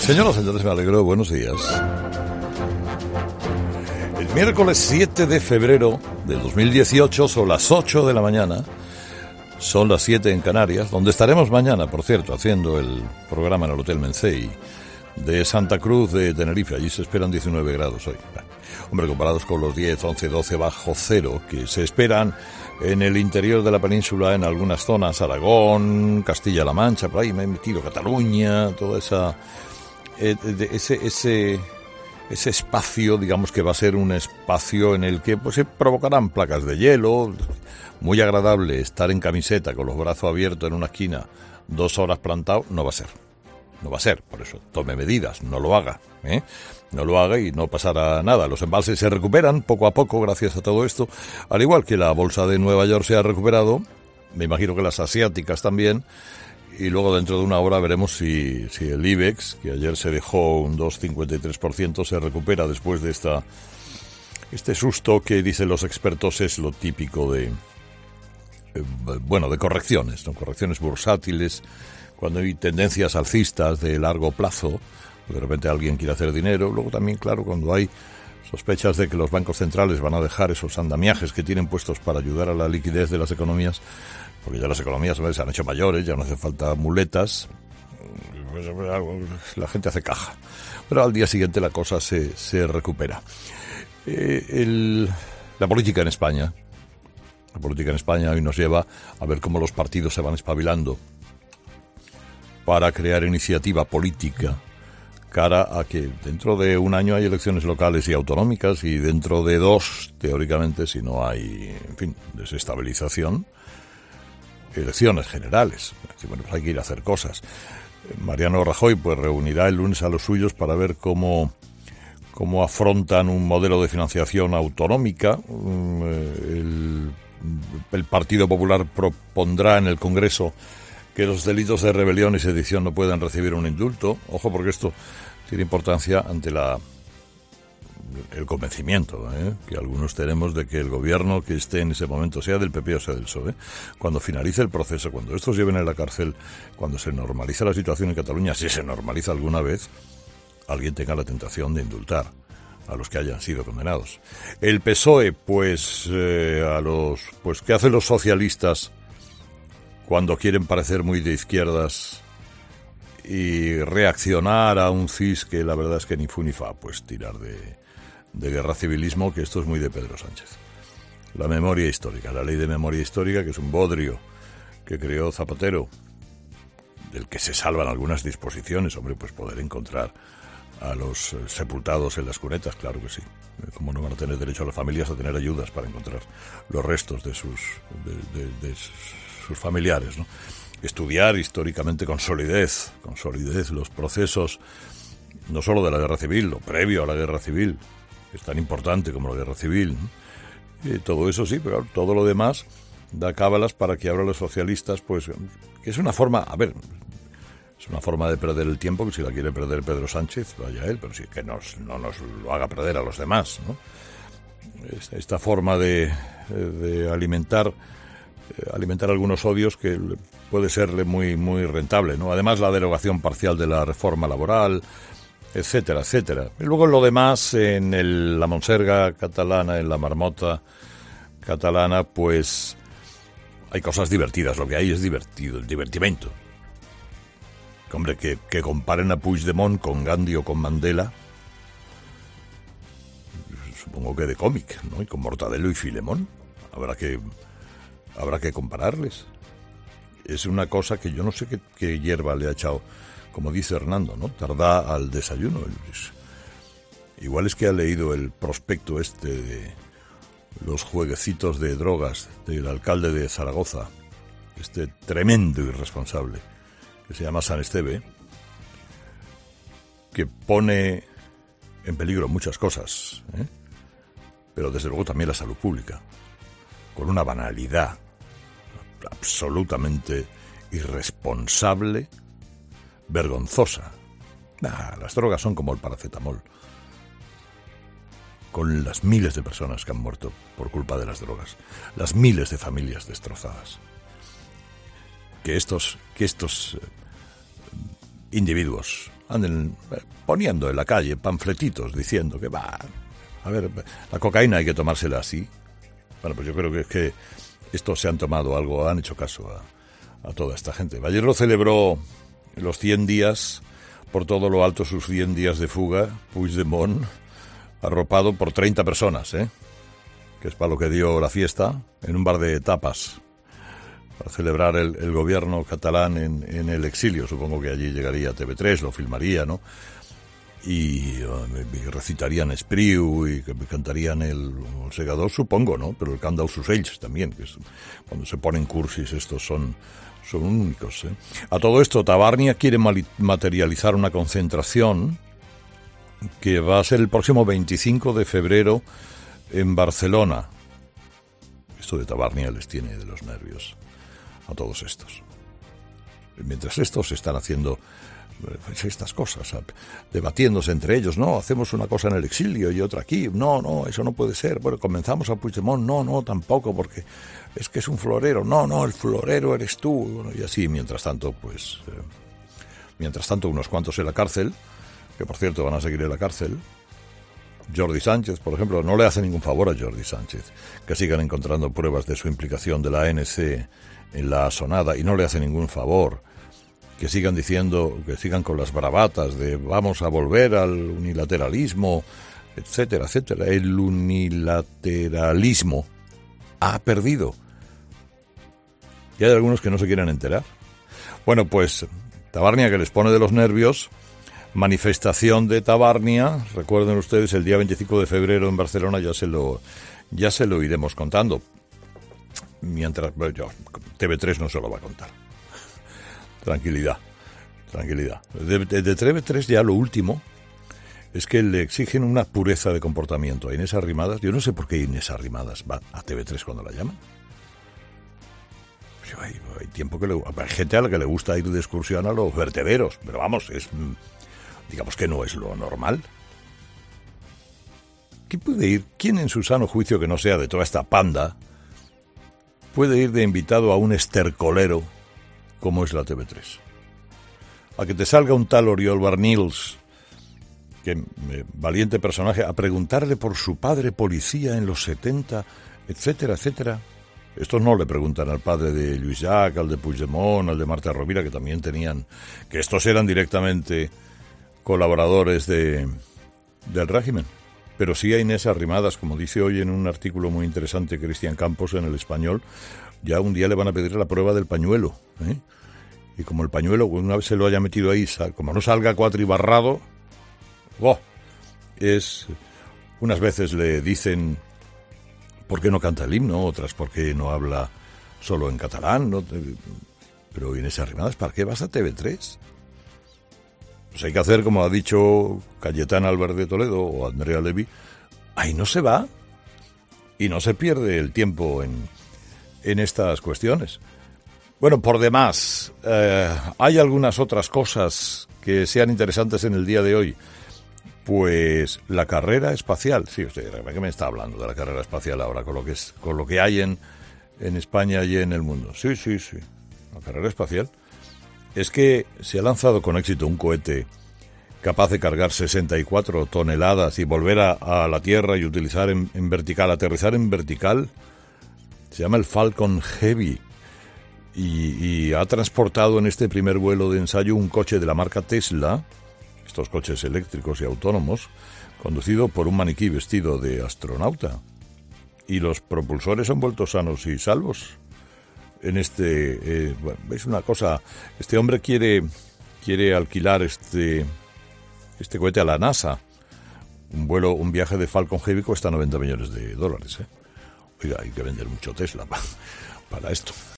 Señoras y señores, me alegro, buenos días. El miércoles 7 de febrero de 2018 son las 8 de la mañana, son las 7 en Canarias, donde estaremos mañana, por cierto, haciendo el programa en el Hotel Mencey de Santa Cruz de Tenerife. Allí se esperan 19 grados hoy. Hombre, comparados con los 10, 11, 12 bajo cero que se esperan en el interior de la península, en algunas zonas, Aragón, Castilla-La Mancha, por ahí me he metido Cataluña, toda esa... ese espacio, digamos que va a ser un espacio en el que pues se provocarán placas de hielo. Muy agradable estar en camiseta con los brazos abiertos en una esquina 2 horas plantado, no va a ser. No va a ser, por eso tome medidas, no lo haga, no lo haga y no pasará nada. Los embalses se recuperan poco a poco gracias a todo esto, al igual que la bolsa de Nueva York se ha recuperado, me imagino que las asiáticas también. Y luego dentro de una hora veremos si el IBEX, que ayer se dejó un 2,53%, se recupera después de este susto que dicen los expertos es lo típico de correcciones, ¿no? Correcciones bursátiles, cuando hay tendencias alcistas de largo plazo, de repente alguien quiere hacer dinero. Luego también, claro, cuando hay sospechas de que los bancos centrales van a dejar esos andamiajes que tienen puestos para ayudar a la liquidez de las economías, porque ya las economías se han hecho mayores, ya no hace falta muletas, la gente hace caja. Pero al día siguiente la cosa se recupera. La política en España hoy nos lleva a ver cómo los partidos se van espabilando para crear iniciativa política cara a que dentro de un año hay elecciones locales y autonómicas y dentro de 2, teóricamente, si no hay, en fin, desestabilización, elecciones generales. Bueno, pues hay que ir a hacer cosas. Mariano Rajoy pues reunirá el lunes a los suyos para ver cómo afrontan un modelo de financiación autonómica. El Partido Popular propondrá en el Congreso que los delitos de rebelión y sedición no puedan recibir un indulto. Ojo, porque esto tiene importancia ante el convencimiento que algunos tenemos de que el gobierno que esté en ese momento, sea del PP o sea del PSOE, cuando finalice el proceso, cuando estos lleven a la cárcel, cuando se normalice la situación en Cataluña, si se normaliza alguna vez, alguien tenga la tentación de indultar a los que hayan sido condenados. El PSOE, ¿qué hacen los socialistas cuando quieren parecer muy de izquierdas y reaccionar a un CIS que la verdad es que ni fu ni fa? Pues tirar de guerra civilismo, que esto es muy de Pedro Sánchez. La memoria histórica, la ley de memoria histórica, que es un bodrio que creó Zapatero, del que se salvan algunas disposiciones. Hombre, pues poder encontrar a los sepultados en las cunetas, claro que sí. ¿Cómo no van a tener derecho a las familias a tener ayudas para encontrar los restos de sus familiares, ¿no? Estudiar históricamente con solidez los procesos, no solo de la guerra civil, lo previo a la guerra civil, que es tan importante como la guerra civil, ¿no? Y todo eso sí, pero todo lo demás da cábalas para que ahora los socialistas, pues, que es una forma, es una forma de perder el tiempo, que si la quiere perder Pedro Sánchez, vaya él, pero sí que no nos lo haga perder a los demás, ¿no? Esta forma de alimentar algunos odios que puede serle muy, muy rentable, ¿no? Además, la derogación parcial de la reforma laboral, etcétera, etcétera. Y luego lo demás, en la monserga catalana, en la marmota catalana, pues hay cosas divertidas. Lo que hay es divertido, el divertimento. Hombre, que comparen a Puigdemont con Gandhi o con Mandela, supongo que de cómic, ¿no? Y con Mortadelo y Filemón. Habrá que compararles. Es una cosa que yo no sé qué hierba le ha echado, como dice Hernando, ¿no? Tarda al desayuno. Igual es que ha leído el prospecto de los jueguecitos de drogas del alcalde de Zaragoza, tremendo irresponsable, que se llama San Esteve, que pone en peligro muchas cosas, pero desde luego también la salud pública, con una banalidad absolutamente irresponsable, vergonzosa. Las drogas son como el paracetamol, con las miles de personas que han muerto por culpa de las drogas, las miles de familias destrozadas. Que estos individuos anden poniendo en la calle panfletitos diciendo que va, a ver, la cocaína hay que tomársela así. Bueno, pues yo creo que es que estos se han tomado algo, han hecho caso a toda esta gente. Ballero celebró los 100 días, por todo lo alto sus 100 días de fuga, Puigdemont, arropado por 30 personas, que es para lo que dio la fiesta, en un bar de tapas, para celebrar el gobierno catalán en el exilio. Supongo que allí llegaría TV3, lo filmaría, ¿no? Y recitarían Espriu y cantarían el segador, supongo, ¿no? Pero el Candau Susells también, que es cuando se ponen cursis, estos son únicos, A todo esto, Tabarnia quiere materializar una concentración que va a ser el próximo 25 de febrero en Barcelona. Esto de Tabarnia les tiene de los nervios a todos estos. Mientras estos están haciendo estas cosas, debatiéndose entre ellos, no, hacemos una cosa en el exilio y otra aquí, no, eso no puede ser, bueno, comenzamos a Puigdemont, no, tampoco, porque es que es un florero, no, el florero eres tú, bueno, y así, mientras tanto, unos cuantos en la cárcel, que por cierto van a seguir en la cárcel. Jordi Sánchez, por ejemplo, no le hace ningún favor a Jordi Sánchez que sigan encontrando pruebas de su implicación de la ANC en la asonada, y no le hace ningún favor que sigan diciendo, que sigan con las bravatas de vamos a volver al unilateralismo, etcétera, etcétera. El unilateralismo ha perdido. Y hay algunos que no se quieren enterar. Bueno, pues Tabarnia, que les pone de los nervios. Manifestación de Tabarnia, recuerden ustedes, el día 25 de febrero en Barcelona, ya se lo iremos contando. Mientras, TV3 no se lo va a contar. Tranquilidad. De TV3 ya lo último es que le exigen una pureza de comportamiento a Inés Arrimadas. Yo no sé por qué Inés Arrimadas va a TV3 cuando la llaman. Hay tiempo que hay gente a la que le gusta ir de excursión a los vertederos, pero vamos, digamos que no es lo normal. ¿Quién en su sano juicio, que no sea de toda esta panda, puede ir de invitado a un estercolero como es la TV3? A que te salga un tal Oriol Barnils, que valiente personaje, a preguntarle por su padre policía en los 70, etcétera, etcétera. Estos no le preguntan al padre de Lluís Llach, al de Puigdemont, al de Marta Rovira, que también tenían, que estos eran directamente colaboradores del régimen. Pero sí a Inés Arrimadas, como dice hoy en un artículo muy interesante Cristian Campos en El Español, ya un día le van a pedir la prueba del pañuelo, y como el pañuelo, una vez se lo haya metido ahí, como no salga cuatribarrado, unas veces le dicen ¿por qué no canta el himno? Otras, ¿por qué no habla solo en catalán? ¿No? Pero Inés Arrimadas, ¿para qué vas a TV3? Pues hay que hacer, como ha dicho Cayetana Álvarez de Toledo o Andrea Levy, ahí no se va y no se pierde el tiempo en estas cuestiones. Bueno, por demás, hay algunas otras cosas que sean interesantes en el día de hoy. Pues la carrera espacial, sí, usted, ¿qué me está hablando de la carrera espacial ahora? Con lo que hay en España y en el mundo. Sí, la carrera espacial. Es que se ha lanzado con éxito un cohete capaz de cargar 64 toneladas y volver a la Tierra y utilizar en vertical, aterrizar en vertical. Se llama el Falcon Heavy y ha transportado en este primer vuelo de ensayo un coche de la marca Tesla, estos coches eléctricos y autónomos, conducido por un maniquí vestido de astronauta. Y los propulsores han vuelto sanos y salvos. En es una cosa, este hombre quiere alquilar este cohete a la NASA. Un viaje de Falcon Heavy cuesta $90 millones. Oiga, hay que vender mucho Tesla para esto.